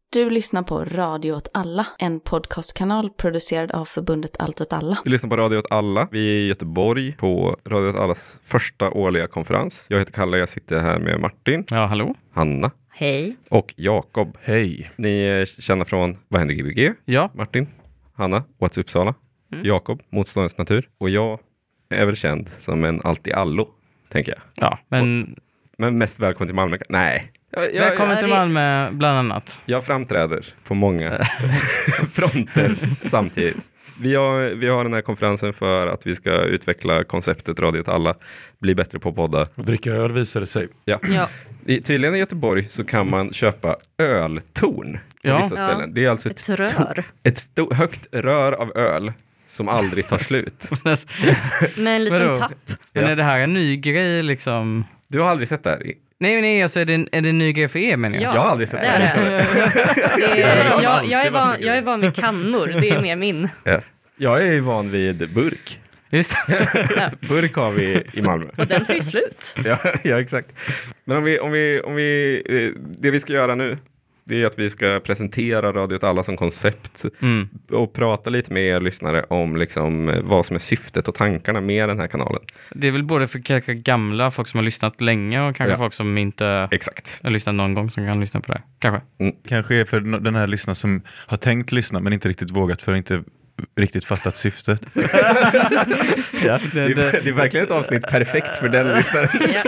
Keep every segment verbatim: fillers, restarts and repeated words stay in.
Du lyssnar på Radio åt alla, en podcastkanal producerad av förbundet Allt åt alla. Du lyssnar på Radio åt alla. Vi är i Göteborg på Radio åt allas första årliga konferens. Jag heter Kalle, jag sitter här med Martin. Ja, hallå. Hanna. Hej. Och Jakob. Hej. Ni känner från Vad händer G B G? Ja. Martin. Hanna. What's Uppsala? Mm. Jakob. Motståndets natur. Och jag är väl känd som en allt-i-allo, tänker jag. Ja, men... Och, men mest välkommen till Malmö. Nej. Jag, jag, välkommen till Malmö, bland annat. Jag framträder på många fronter samtidigt. Vi har, vi har den här konferensen för att vi ska utveckla konceptet Radio åt alla. Bli bättre på podda. Och dricka öl visar det sig. Ja. Ja. I, tydligen i Göteborg så kan man köpa öltorn på Ja. vissa ställen. Ja. Det är alltså ett, Ett rör. to- ett sto- högt rör av öl som aldrig tar slut. Med en liten Vadå? tapp. Men Ja. är det här en ny grej liksom? Du har aldrig sett det här? Nej, nej, alltså är det en, är det en ny grej för er, menar jag? Ja. Jag har aldrig sett Det det är här. det. Det är, har jag, alltid jag, är varit van, mycket. jag är van vid kannor, det är mer min. Ja. Jag är ju van vid burk. Just Ja. Burk har vi i Malmö. Och den tar ju slut. Ja, ja, exakt. Men om vi, om vi, om vi, eh, det vi ska göra nu, det är att vi ska presentera Radio åt alla som koncept Mm. och prata lite med er lyssnare om liksom eh, vad som är syftet och tankarna med den här kanalen. Det är väl både för kanske gamla, folk som har lyssnat länge och kanske Ja. folk som inte Exakt. har lyssnat någon gång som kan lyssna på det. Kanske. Kanske är för den här lyssnaren som har tänkt lyssna men inte riktigt vågat för inte riktigt fattat syftet. Ja, det, är, det är verkligen ett avsnitt perfekt för den lyssnaren. Ja.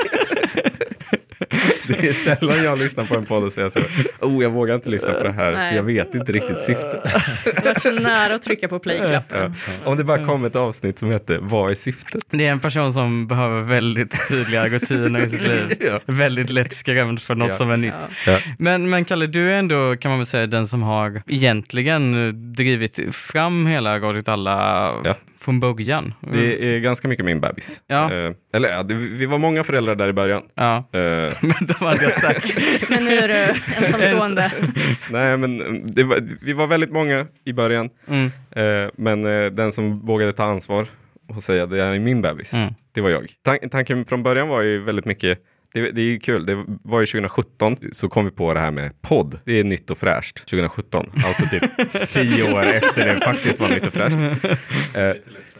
Det är sällan jag lyssnar på en podd och säger så, oh, jag vågar inte lyssna på det här, Nej. för jag vet inte riktigt syftet. Jag var så nära att trycka på play-knappen. Ja. Om det bara kom ett avsnitt som heter Vad är syftet? Det är en person som behöver väldigt tydliga rutiner i sitt liv. Ja. Väldigt lätt skrämd för något Ja. som är nytt. Ja. Ja. Men, men Kalle, du är ändå, kan man väl säga, den som har egentligen drivit fram hela Radio åt alla Ja. från början. Det är ganska mycket min bebis. Ja. Eh, eller ja, det, vi var många föräldrar där i början. Ja, Eh, men det var jag stack. Men nu är du ensamstående. nej, men det var, vi var väldigt många i början. Mm. Eh, men eh, den som vågade ta ansvar och säga det är min bebis, Mm. det var jag. Tan- tanken från början var ju väldigt mycket, det, det är ju kul, det var ju tjugo sjutton så kom vi på det här med podd. Det är nytt och fräscht, tjugo sjutton. Alltså typ tio år efter det faktiskt var nytt och fräscht. Eh,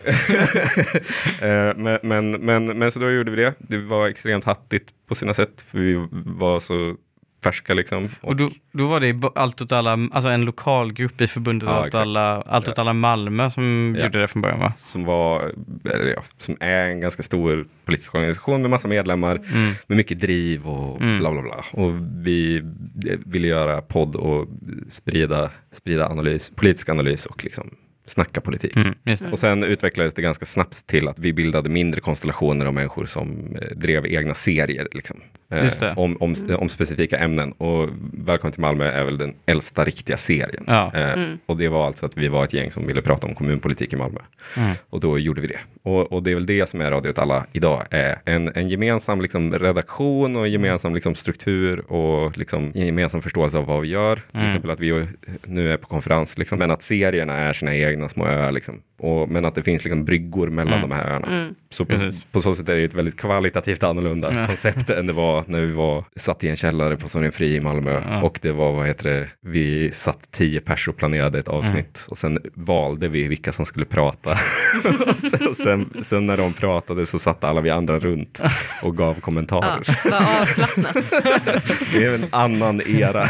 eh, men, men, men, men så då gjorde vi det. Det var extremt hattigt på sina sätt, för vi var så färska liksom. Och då, då var det i bo- Allt åt alla, alltså en lokal grupp i förbundet Ja, Allt åt exakt. alla, Allt åt Ja. alla Malmö som Ja. gjorde det från början, va? Som var, eller ja, som är en ganska stor politisk organisation med massa medlemmar, Mm. med mycket driv och Mm. bla bla bla. Och vi ville göra podd och sprida, sprida analys, politisk analys och liksom snacka politik. Mm, just det. Och sen utvecklades det ganska snabbt till att vi bildade mindre konstellationer av människor som eh, drev egna serier liksom, eh, Just det. om, om, om specifika ämnen. Och Välkommen till Malmö är väl den äldsta riktiga serien. Ja. Eh, Mm. Och det var alltså att vi var ett gäng som ville prata om kommunpolitik i Malmö. Mm. Och då gjorde vi det. Och, och det är väl det som är Radio åt alla idag. Är en, en gemensam liksom, redaktion och en gemensam liksom, struktur och liksom, en gemensam förståelse av vad vi gör. Till Mm. exempel att vi nu är på konferens. Liksom, men att serierna är sina egna små öar. Liksom. Och, men att det finns liksom, bryggor mellan Mm. de här öarna. Mm. Så på, Precis. på så sätt är det ett väldigt kvalitativt annorlunda Ja. koncept än det var när vi var satt i en källare på Sorgenfri i Malmö. Ja. Och det var, vad heter det, vi satt tio pers och planerade ett avsnitt. Och sen valde vi vilka som skulle prata. och sen, och sen, sen när de pratade så satt alla vi andra runt och gav Ja, kommentarer. vad avslappnat. Det är en annan era.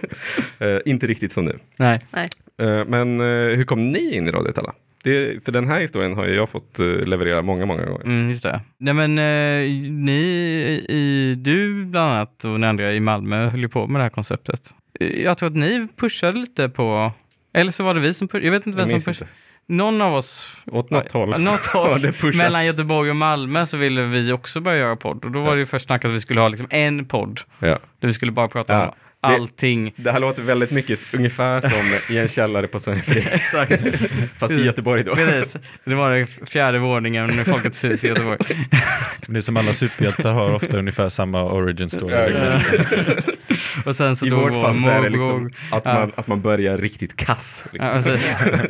Eh, inte riktigt som nu. Nej. Nej. Eh, men eh, hur kom ni in i Radio åt alla? Det, för den här historien har ju jag fått eh, leverera många, många gånger. Mm, just det. Nej, men eh, ni, i, du bland annat och ni andra i Malmö höll ju på med det här konceptet. Eh, Jag tror att ni pushade lite på, eller så var det vi som pushade, jag vet inte vem Jag som minns pushade. inte. Någon av oss, Åt något håll. Ja, något håll. Har det pushats? Mellan Göteborg och Malmö så ville vi också börja göra podd. Och då var det ju först snack att vi skulle ha liksom en podd Ja. där vi skulle bara prata Ja. om allting. Det här låter väldigt mycket ungefär som i en källare på Sorgenfri. Exakt. Fast i Göteborg då. Precis. Det var den fjärde våningen med Folkets hus i Göteborg. Det är som alla superhjältar har ofta ungefär samma origin story. Ja, exakt. Och sen så I dog vårt vår fall så är det morbror. liksom att, Ja. man, att man börjar riktigt kass. Liksom. Ja, precis.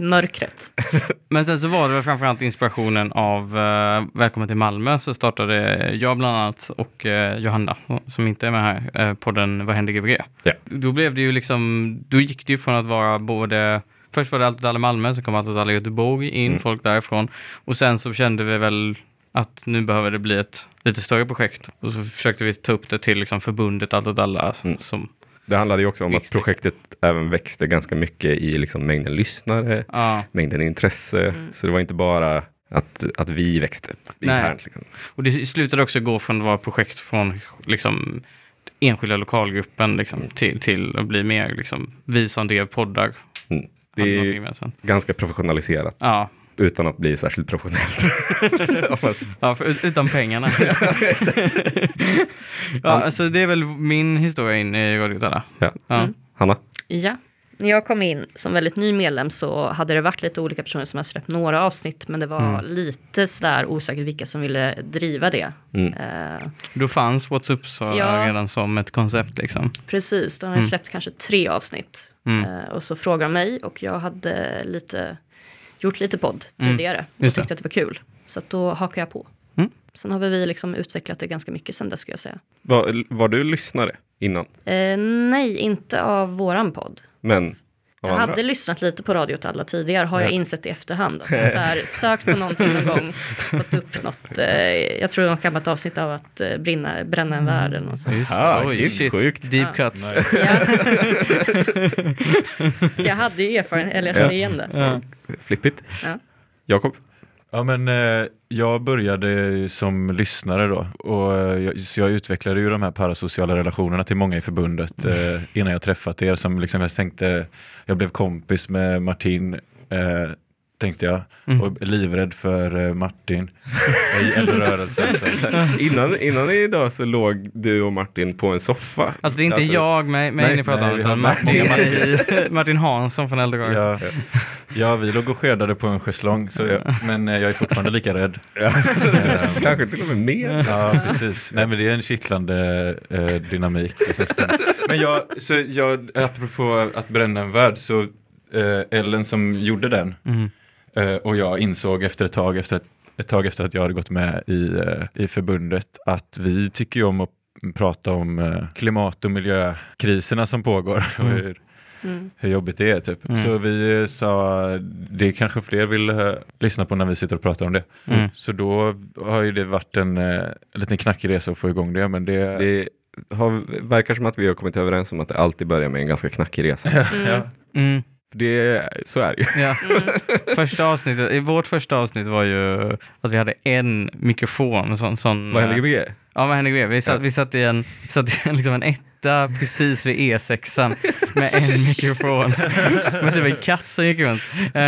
mörkret. Men sen så var det väl framförallt inspirationen av uh, Välkommen till Malmö, så startade jag bland annat och uh, Johanna, som inte är med här, uh, podden Vad händer G B G? Ja. Då blev det ju liksom, då gick det ju från att vara både, först var det Allt åt alla Malmö, så kom Allt åt alla Göteborg in, mm. folk därifrån. Och sen så kände vi väl att nu behöver det bli ett lite större projekt. Och så försökte vi ta upp det till liksom förbundet Allt åt alla mm. som... Det handlade ju också om att projektet även växte ganska mycket i liksom mängden lyssnare, ja. mängden intresse. Mm. Så det var inte bara att, att vi växte internt. Liksom. Och det slutade också gå från att vara projekt från liksom, enskilda lokalgruppen liksom, mm. till, till att bli mer liksom, vi som drev poddar. Mm. Det är ganska professionaliserat. Ja. Utan att bli särskilt professionellt. Ja, för, utan pengarna. Ja, exakt. Ja, alltså det är väl min historia in i Radio åt alla. Ja. Ja. Mm. Hanna? Ja, när jag kom in som väldigt ny medlem så hade det varit lite olika personer som har släppt några avsnitt, men det var mm. lite sådär osäkert vilka som ville driva det. Mm. Uh, Då fanns What's Up så ja, redan som ett koncept liksom. Precis, de har mm. släppt kanske tre avsnitt. Mm. Uh, och så frågade mig och jag hade lite... gjort lite podd tidigare mm, och tyckte att det var kul. Så att då hakar jag på. Mm. Sen har vi liksom utvecklat det ganska mycket sen det ska jag säga. Var, var du lyssnare innan? Eh, nej, inte av våran podd. Men jag andra? hade lyssnat lite på Radio åt alla tidigare, har ja. jag insett i efterhand. Att jag så här, sökt på någonting någon gång, fått upp något. Eh, jag tror det var ett gammalt avsnitt av att eh, brinna, bränna en värld. Och så. Ah, Oj, shit, shit. Sjukt. Deep ja. cuts. Ja. Så jag hade ju erfarenhet, eller jag kände igen det. Ja. Flippigt. Ja. Jakob? Ja, men eh, jag började som lyssnare då och jag, så jag utvecklade ju de här parasociala relationerna till många i förbundet eh, innan jag träffat er, som liksom jag tänkte, jag blev kompis med Martin eh, tänkte jag, mm. och livrädd för eh, Martin i eldrörelsen. innan, innan idag så låg du och Martin på en soffa. Alltså det är inte alltså, jag med, med nej, ni pratar om, utan Martin, Martin, Martin Hansson från eldrörelsen. Ja, ja, vi låg och skedade på en schäslong, så, ja. men eh, jag är fortfarande lika rädd. Ja. Kanske till och med mer. Ja, precis. Nej, men det är en kittlande eh, dynamik. Men jag, så jag, apropå att bränna en värld, så eh, Ellen som gjorde den, mm. Uh, och jag insåg efter ett tag efter, ett, ett tag efter att jag hade gått med i, uh, i förbundet att vi tycker ju om att prata om uh, klimat- och miljökriserna som pågår mm. och hur, mm. hur jobbigt det är typ. Mm. Så vi uh, sa det kanske fler vill uh, lyssna på när vi sitter och pratar om det. Mm. Så då har ju det varit en uh, liten knackig resa att få igång det, men det... det har, verkar som att vi har kommit överens om att det alltid börjar med en ganska knackig resa. Mm. Ja. Mm. Det, så är det ju. Ja. Mm. Första avsnittet, vårt första avsnitt var ju att vi hade en mikrofon. Sån, sån, vad hände G B G? Ja, vad hände G B G? Vi satt, ja. vi satt i en, satt i en, liksom en etta precis vid E sexan med en mikrofon. Med typ en katt som gick runt. Uh,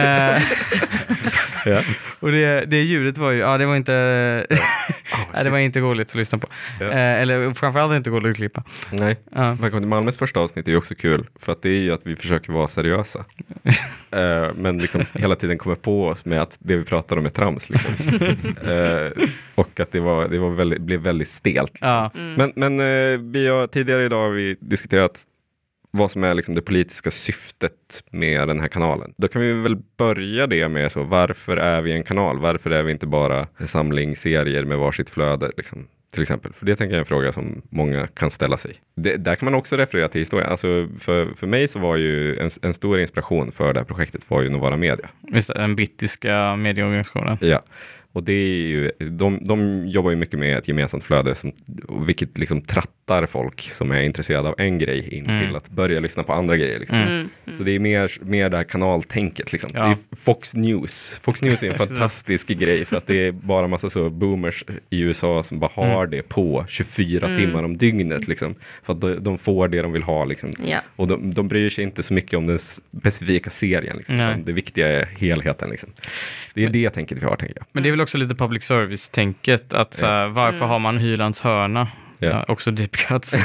ja. Och det, det ljudet var ju, ja det var inte oh, nej, det var inte roligt att lyssna på. Ja. Uh, eller framförallt inte roligt att klippa. Nej, uh. Välkommen till Malmös första avsnitt är ju också kul. För att det är ju att vi försöker vara seriösa. uh, men liksom hela tiden kommer på oss med att det vi pratar om är trams. Liksom. uh, och att det, var, det var väldigt, blev väldigt stelt. Liksom. Ja. Mm. Men, men uh, vi har, tidigare idag har vi diskuterat vad som är liksom det politiska syftet med den här kanalen. Då kan vi väl börja det med så, varför är vi en kanal? Varför är vi inte bara en samling serier med varsitt flöde liksom, till exempel? För det tänker jag är en fråga som många kan ställa sig. Det, där kan man också referera till historien. Alltså för, för mig så var ju en, en stor inspiration för det här projektet var ju Novara Media. Just det, den brittiska medieorganisationen. Ja. Och det är ju, de, de jobbar ju mycket med ett gemensamt flöde som, vilket liksom trattar folk som är intresserade av en grej in mm. till att börja lyssna på andra grejer. Liksom. Mm. Mm. Så det är mer, mer det här kanaltänket. Liksom. Ja. Det är Fox News. Fox News är en fantastisk grej för att det är bara massa så boomers i U S A som bara har mm. det på tjugofyra mm. timmar om dygnet. Liksom, för att de, de får det de vill ha. Liksom. Ja. Och de, de bryr sig inte så mycket om den specifika serien. Liksom, utan det viktiga är helheten. Liksom. Det är men, det tänket vi har, tänker jag. Men det är väl också lite public service-tänket att så här, varför mm. har man Hylands hörna? Yeah. Ja, också deep cuts.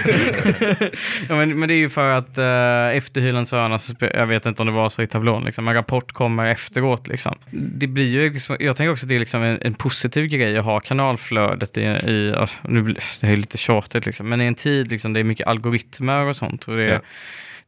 ja, men, men det är ju för att uh, efter Hylands hörna så spe- jag vet inte om det var så i tablån liksom, en rapport kommer efteråt liksom. Det blir ju, jag tänker också att det är liksom en, en positiv grej att ha kanalflödet i, i alltså, nu blir det är lite tjatigt liksom, men i en tid liksom det är mycket algoritmer och sånt och det, yeah.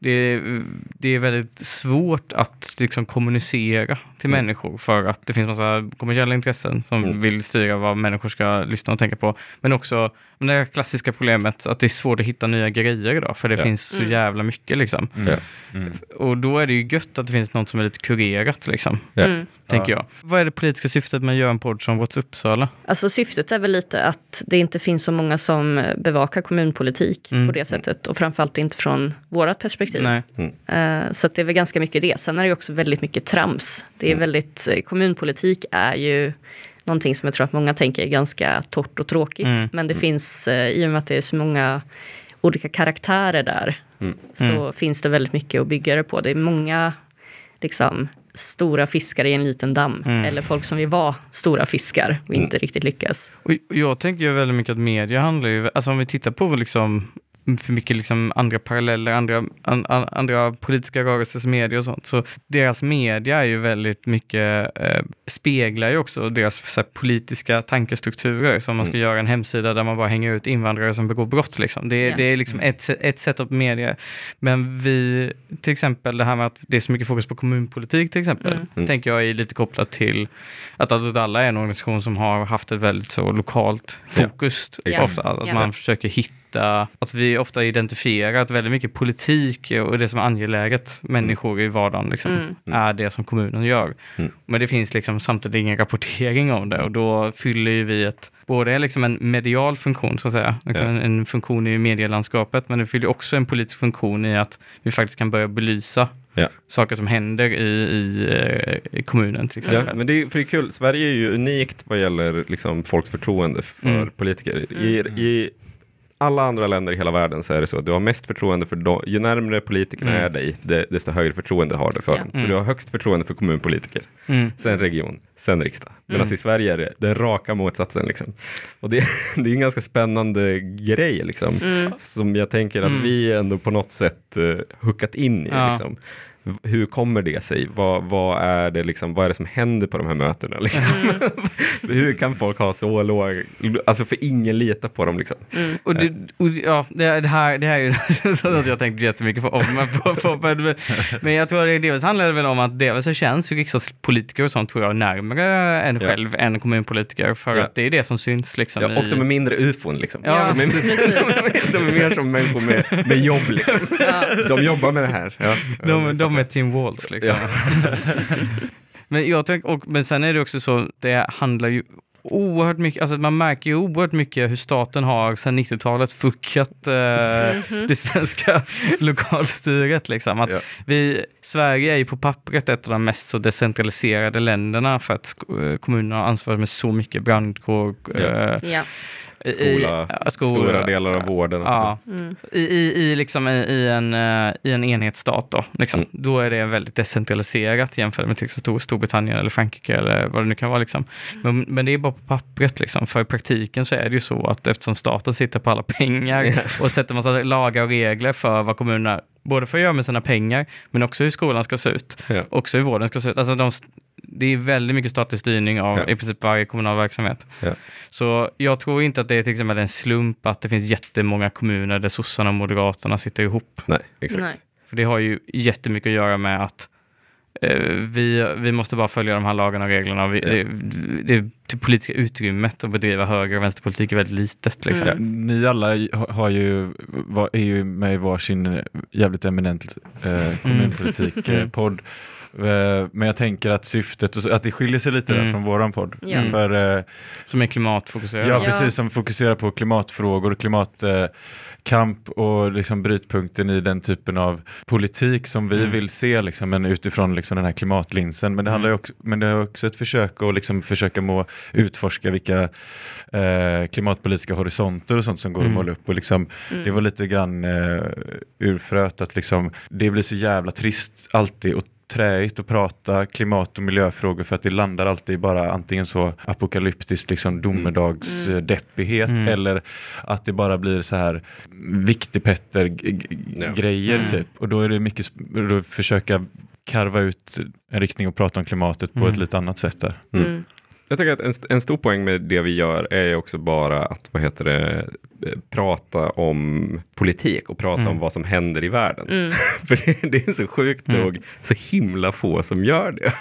det är, det är väldigt svårt att liksom kommunicera till mm. människor för att det finns massa kommersiella intressen som mm. vill styra vad människor ska lyssna och tänka på. Men också det här klassiska problemet att det är svårt att hitta nya grejer idag för det ja. finns så mm. jävla mycket liksom. Mm. Mm. Och då är det ju gött att det finns något som är lite kurerat liksom, mm. tänker jag. Vad är det politiska syftet med att göra en podd som What's Uppsala? Alltså syftet är väl lite att det inte finns så många som bevakar kommunpolitik mm. på det sättet och framförallt inte från vårat perspektiv. Nej. Mm. Uh, så att det är väl ganska mycket det. Sen är det ju också väldigt mycket trams. Det är mm. väldigt, kommunpolitik är ju någonting som jag tror att många tänker är ganska torrt och tråkigt. Mm. Men det mm. finns, uh, i och med att det är så många olika karaktärer där mm. så mm. finns det väldigt mycket att bygga det på. Det är många liksom stora fiskar i en liten damm. Mm. Eller folk som vill vara stora fiskar och inte mm. riktigt lyckas. Och jag tänker ju väldigt mycket att media handlar ju, alltså om vi tittar på liksom för mycket liksom andra paralleller, andra, an, andra politiska rörelsers media och sånt. Så deras media är ju väldigt mycket, eh, speglar ju också deras så här, politiska tankestrukturer. Så om man ska mm. göra en hemsida där man bara hänger ut invandrare som begår brott. Liksom. Det, yeah. det är liksom ett, ett sätt av media. Men vi, till exempel det här med att det är så mycket fokus på kommunpolitik till exempel, mm. Mm. tänker jag är lite kopplat till att Allt åt alla är en organisation som har haft ett väldigt så lokalt fokus. Yeah. Ofta, att yeah. man försöker hitta att vi ofta identifierar att väldigt mycket politik och det som är angeläget människor i vardagen liksom, mm. är det som kommunen gör. Mm. Men det finns liksom samtidigt ingen rapportering om det och då fyller ju vi ett både liksom en medial funktion så att säga, liksom ja. en, en funktion i medielandskapet, men det fyller också en politisk funktion i att vi faktiskt kan börja belysa ja. saker som händer i, i, i kommunen till exempel. Ja, men det är, för det är kul, Sverige är ju unikt vad gäller liksom folks förtroende för mm. politiker. I, i alla andra länder i hela världen så är det så att du har mest förtroende för dem. Ju närmare politikerna mm. är dig, desto högre förtroende har du för dem. Mm. Så du har högst förtroende för kommunpolitiker. Mm. Sen region, sen riksdag. Medan mm. i Sverige är det den raka motsatsen. Liksom. Och det, det är en ganska spännande grej liksom. Mm. Som jag tänker att mm. vi ändå på något sätt uh, huckat in i. Ja. Liksom. Hur kommer det sig? Vad, vad, är det liksom, vad är det som händer på de här mötena? Liksom? Mm. Hur kan folk ha så låg... Alltså för ingen litar på dem. Liksom. Mm. Och, det, och ja, det, det, här, det här är ju något jag tänkt jättemycket på. på, på, på men, men jag tror att det delvis handlar väl om att delvis så känns ju riksdagspolitiker och sånt tror jag närmare än ja. själv än kommunpolitiker. För ja. att det är det som syns. Liksom, ja, och i... de är mindre ufon. Liksom. Ja, de, är, de, är, de är mer som människor med, med jobb. Liksom. Ja. De jobbar med det här. Ja. De, de med Tim Walls liksom. Ja. men jag tänker, och men sen är det också så, det handlar ju oerhört mycket, alltså man märker ju oerhört mycket hur staten har sedan nittiotalet fuckat eh, mm-hmm. det svenska lokalstyret liksom. Att ja. vi, Sverige är ju på pappret ett av de mest så decentraliserade länderna för att sk- kommunerna har ansvar med så mycket brandkår ja. Eh, ja. Skola, I, skola, stora delar av vården också. Ja, mm. I, i, i, liksom, i, i, en, uh, i en enhetsstat då, liksom. mm. då är det väldigt decentraliserat jämfört med till exempel Storbritannien eller Frankrike eller vad det nu kan vara. Liksom. Men, men det är bara på pappret. Liksom. För i praktiken så är det ju så att eftersom staten sitter på alla pengar yeah. och sätter massa lagar och regler för vad kommunerna både får göra med sina pengar men också hur skolan ska se ut. Yeah. Också hur vården ska se ut. Alltså de det är väldigt mycket statlig styrning av ja. i princip varje kommunal verksamhet. Ja. Så jag tror inte att det är till exempel en slump att det finns jättemånga kommuner där sossarna och moderaterna sitter ihop. Nej, exakt. Nej. För det har ju jättemycket att göra med att eh, vi, vi måste bara följa de här lagarna och reglerna. Vi, ja. det, det, det politiska utrymmet att bedriva höger- och vänsterpolitik är väldigt litet. Liksom. Mm. Ja, ni alla har ju, var, är ju med i varsin jävligt eminent eh, kommunpolitik-podd. Mm. Men jag tänker att syftet, att det skiljer sig lite mm. där från våran podd. Ja. För, eh, som är klimatfokuserad. Ja, precis. Ja. Som fokuserar på klimatfrågor och klimatkamp eh, och liksom brytpunkten i den typen av politik som vi mm. vill se liksom, men utifrån liksom, den här klimatlinsen. Men det, handlar mm. också, men det är också ett försök att liksom, försöka må, utforska vilka eh, klimatpolitiska horisonter och sånt som går mm. att måla upp. Och liksom, mm. det var lite grann eh, urfröt att liksom, det blir så jävla trist alltid och träigt att prata klimat- och miljöfrågor för att det landar alltid bara antingen så apokalyptiskt liksom domedagsdeppighet mm. eller att det bara blir så här viktigpetter g- g- grejer mm. typ. Och då är det mycket sp- då försöka karva ut en riktning och prata om klimatet på mm. ett lite annat sätt där. Mm. Mm. Jag tycker att en, en stor poäng med det vi gör är också bara att, vad heter det, prata om politik och prata mm. om vad som händer i världen. Mm. För det, det är så sjukt mm. nog så himla få som gör det.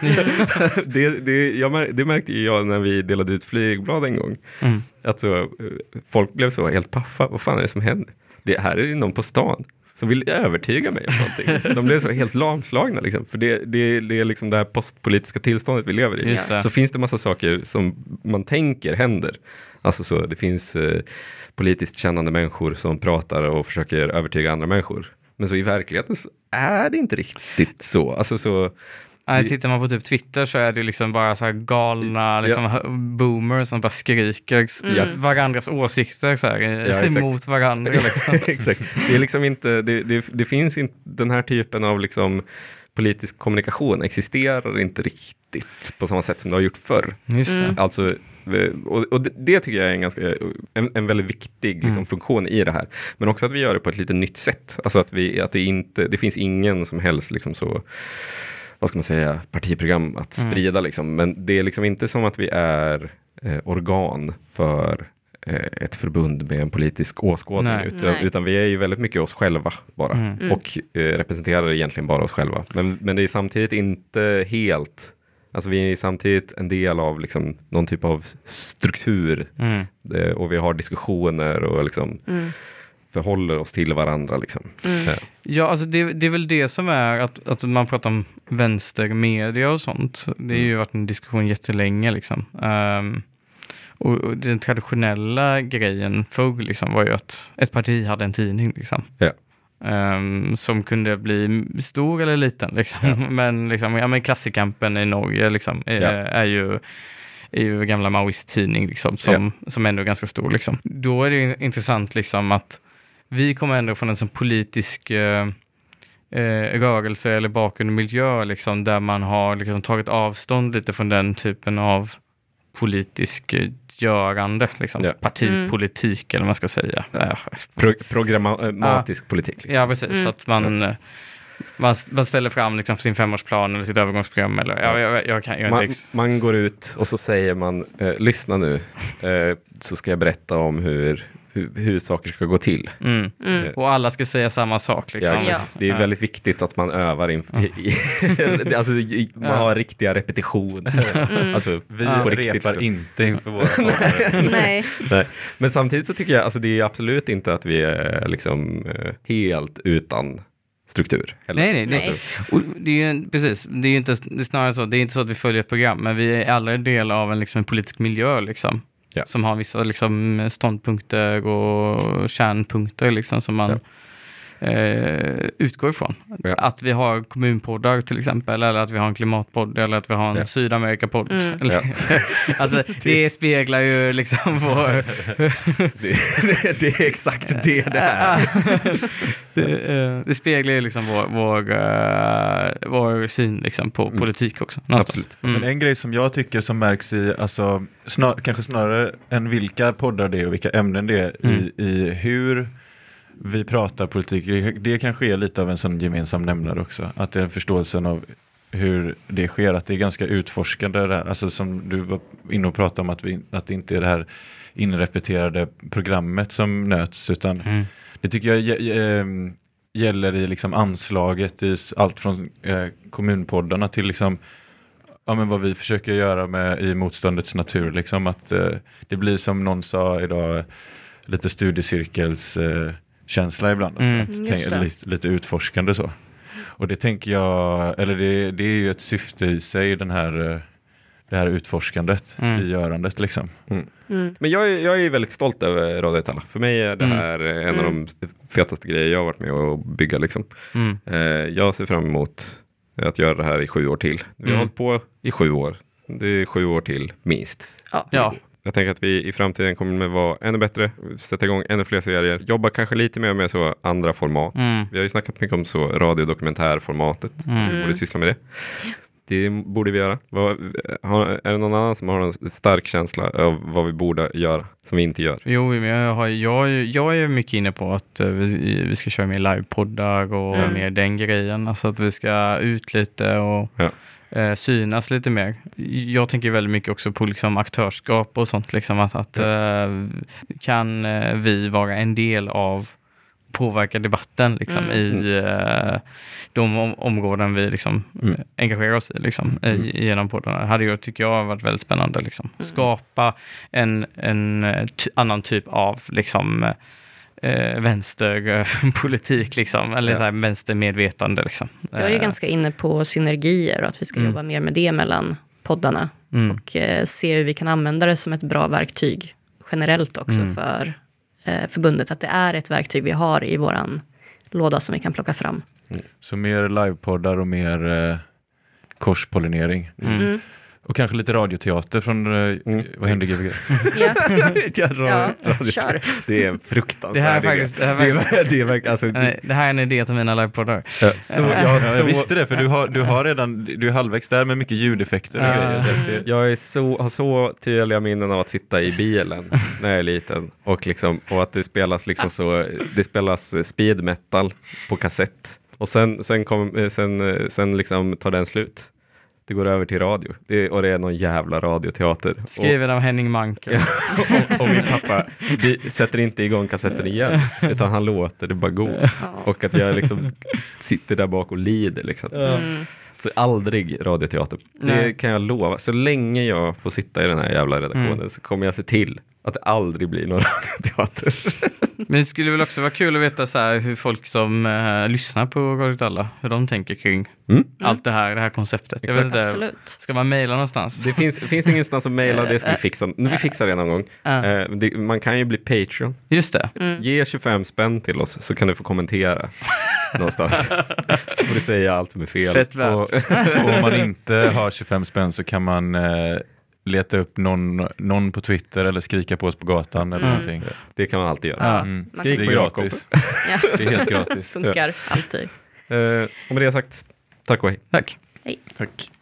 det, det, jag, det märkte ju jag när vi delade ut flygblad en gång. Mm. Att så, folk blev så helt paffa. Vad fan är det som händer? Det här är ju någon på stan som vill övertyga mig om någonting. De blev så helt lamslagna liksom. För det, det, det är liksom det här postpolitiska tillståndet vi lever i. Så finns det massa saker som man tänker händer. Alltså så, det finns eh, politiskt kännande människor som pratar och försöker övertyga andra människor. Men så i verkligheten så är det inte riktigt så. Alltså så... Nej, tittar man på typ Twitter så är det liksom bara så här galna liksom, ja. boomers som bara skriker mm. varandras åsikter så här, ja, emot varandra. Liksom. Exakt. Det är liksom inte, det, det, det finns inte den här typen av liksom politisk kommunikation existerar inte riktigt på samma sätt som det har gjort förr. Just det. Mm. Alltså, och, och det, det tycker jag är en, ganska, en, en väldigt viktig liksom, mm. funktion i det här. Men också att vi gör det på ett lite nytt sätt. Alltså att, vi, att det inte, det finns ingen som helst liksom så, vad ska man säga, partiprogram att sprida mm. liksom. Men det är liksom inte som att vi är eh, organ för eh, ett förbund med en politisk åskådning. Nej. Utan, Nej. utan vi är ju väldigt mycket oss själva bara. Mm. Och eh, representerar egentligen bara oss själva. Men, men det är samtidigt inte helt... Alltså vi är samtidigt en del av liksom någon typ av struktur. Mm. Det, och vi har diskussioner och liksom... Mm. förhåller oss till varandra liksom. Mm. Ja, ja alltså det, det är väl det som är att, att man pratar om vänstermedia och sånt. Det har ju varit en diskussion jättelänge liksom. Um, och, och den traditionella grejen förr liksom var ju att ett parti hade en tidning liksom. Ja. Um, som kunde bli stor eller liten liksom. Ja. Men liksom, ja men Klassikampen i Norge liksom är, ja. är ju är ju gamla Maoist-tidning liksom, som, ja. som ändå är ganska stor liksom. Då är det intressant liksom att vi kommer ändå från en sån politisk eh, eh, rörelse eller bakgrund miljö liksom, där man har liksom, tagit avstånd lite från den typen av politisk eh, görande, liksom. Ja. Partipolitik mm. eller vad man ska säga. Ja. Pro- programmatisk ja. politik. Liksom. Ja, precis. Mm. Så att man... Ja. Man, man ställer fram liksom sin femårsplan eller sitt övergångsprogram. Eller, ja, jag, jag kan, jag man, inte... man går ut och så säger man, eh, lyssna nu, eh, så ska jag berätta om hur, hur, hur saker ska gå till. Mm. Mm. Eh. Och alla ska säga samma sak. Liksom. Ja, ja. Det är väldigt viktigt att man övar. Inf- i, i, alltså, i, man har riktiga repetitioner. Mm. Alltså, vi ja. repar inte inför våra Nej. Nej. Men samtidigt så tycker jag, alltså, det är absolut inte att vi är liksom, helt utan struktur. Eller? Nej, nej, nej. Alltså. Och det är ju, precis, det är ju inte, det är snarare så, det är inte så att vi följer ett program, men vi är alla en del av en, liksom, en politisk miljö liksom, ja. som har vissa liksom, ståndpunkter och kärnpunkter liksom, som man ja. eh, utgår ifrån. Ja. Att vi har kommunpoddar till exempel, eller att vi har en klimatpodd, eller att vi har en ja. Sydamerikapodd. Mm. Eller, ja. alltså, det speglar ju liksom vår... det, det, det är exakt det det är. det, det speglar ju liksom vår, vår, uh, vår syn liksom på mm. politik också. Absolut. Mm. Men en grej som jag tycker som märks i, alltså, snar, kanske snarare än vilka poddar det är och vilka ämnen det är, mm. i, i hur vi pratar politik, det kanske är lite av en sån gemensam nämnare också. Att det är en förståelsen av hur det sker, att det är ganska utforskande där. Alltså som du var inne och pratade om, att, vi, att det inte är det här inrepeterade programmet som nöts, utan mm. det tycker jag gä, äh, gäller i liksom anslaget i allt från äh, kommunpoddarna till liksom, ja, men vad vi försöker göra med i motståndets natur. Liksom, att äh, det blir som någon sa idag, lite studiecirkels äh, känsla ibland. Mm. Att tänka, lite, lite utforskande så. Och det tänker jag, eller det, det är ju ett syfte i sig, den här, det här utforskandet mm. i görandet liksom. Mm. Mm. Men jag är, jag är väldigt stolt över Radio Tala. För mig är det här mm. en av de fetaste grejer jag har varit med att bygga liksom. Mm. Eh, jag ser fram emot att göra det här i sju år till. Vi har mm. hållit på i sju år. Det är sju år till minst. Ja. ja. Jag tänker att vi i framtiden kommer med vara ännu bättre, sätta igång ännu fler serier, jobba kanske lite mer med så andra format. Mm. Vi har ju snackat mycket om så radiodokumentärformatet. Mm. Vi borde syssla med det. Det borde vi göra. Vad, har, är det någon annan som har en stark känsla av vad vi borde göra som vi inte gör? Jo, men jag, har, jag, jag är mycket inne på att vi, vi ska köra mer livepoddar och mm. mer den grejen. Alltså att vi ska ut lite och... Ja. eh, synas lite mer. Jag tänker väldigt mycket också på liksom aktörskap och sånt. Liksom, att att eh, kan eh, vi vara en del av påverka debatten liksom, mm. i eh, de om- områden vi liksom, mm. engagerar oss i liksom, mm. i, genom poddarna. Det hade jag, tycker jag, varit väldigt spännande. Liksom. Mm. Skapa en, en t- annan typ av liksom, eh, vänsterpolitik, liksom, eller ja. så här, vänstermedvetande. Liksom. Jag är ju ganska inne på synergier och att vi ska mm. jobba mer med det mellan poddarna mm. och eh, se hur vi kan använda det som ett bra verktyg generellt också mm. för förbundet, att det är ett verktyg vi har i våran låda som vi kan plocka fram. Mm. Så mer livepoddar och mer eh, korspollinering. Mm. Mm. Och kanske lite radioteater från eh, mm. vad händer G V G? Ja, ja, rad- ja kör. Det är en fruktansvärd det här är faktiskt, det, här är faktiskt, det, är, det, är, alltså, nej, det här är en idé till mina livepoddar. Ja, så, jag, ja, så, jag visste det, för du har, du har redan, du är halvvägs där med mycket ljudeffekter och uh, grejer. Det, jag är så, har så tydliga minnen av att sitta i bilen när jag är liten och, liksom, och att det spelas liksom så, det spelas speed metal på kassett och sen, sen, kom, sen, sen liksom tar den slut. Det går över till radio. Det, och det är någon jävla radioteater. Skriven av Henning Manker. och, och min pappa vi sätter inte igång kassetten igen. Utan han låter det bara gå. Och att jag liksom sitter där bak och lider. Liksom. Mm. Så aldrig radioteater. Det Nej. kan jag lova. Så länge jag får sitta i den här jävla redaktionen mm. så kommer jag se till att det aldrig blir någon radioteater. Men det skulle väl också vara kul att veta så här, hur folk som uh, lyssnar på Radio Alla, hur de tänker kring mm. allt det här, det här konceptet. Jag vet inte, Absolut. Ska man mejla någonstans? Det finns, finns ingenstans att mejla, det ska vi fixa. Vi fixar det någon gång. Uh. Uh, det, man kan ju bli Patreon. Just det. Mm. Ge tjugofem spänn till oss så kan du få kommentera någonstans. Så får du säga allt som är fel. Fett värt. Och, och om man inte har tjugofem spänn så kan man eh, leta upp någon, någon på Twitter eller skrika på oss på gatan eller mm. någonting. Det kan man alltid göra. Mm. Skrik det är på gratis. Ja. Det är helt gratis. Funkar alltid. Uh, och med det sagt, tack och hej. Tack. Hej. Tack.